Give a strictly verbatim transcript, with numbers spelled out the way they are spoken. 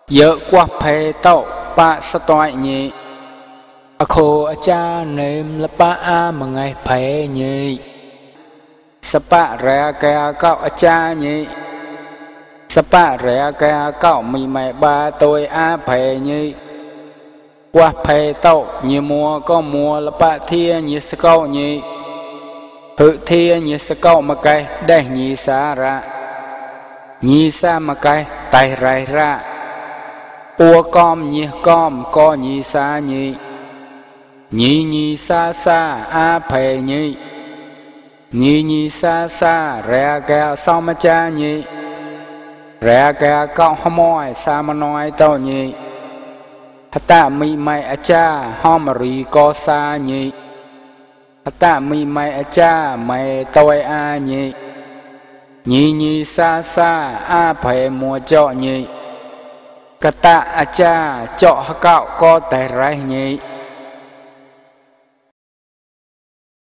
Dỡ qua phê tậu bạ sa toại nhị A khô a cha nêm là bạ a mà ngày phê nhị Sa bạ rẻ kè cạo a cha nhị Sa bạ rẻ kè cạo mì mẹ ba tôi a phê nhị Qua phê tậu nhị mùa có mùa là bạ thia nhị sa cậu nhị Hự thia nhị sa cậu mà cây đây nhị sa ra Nhị sa mà cây tay rai ra Ua com nhị com có nhị sa nhị Nhị nhị sa sa a phê nhị Nhị nhị sa sa rẻ kè sao mà cha nhị Rẻ kè cậu hò mòi sa mà nói tao nhị Hả ta mì mày a cha hò mà rì có sa nhị Hả ta mì mày a cha mày tôi a nhị Nhị nhị sa sa a phê mùa chọ nhị Cả ta a cha chọ hả cậu có tài rai nhị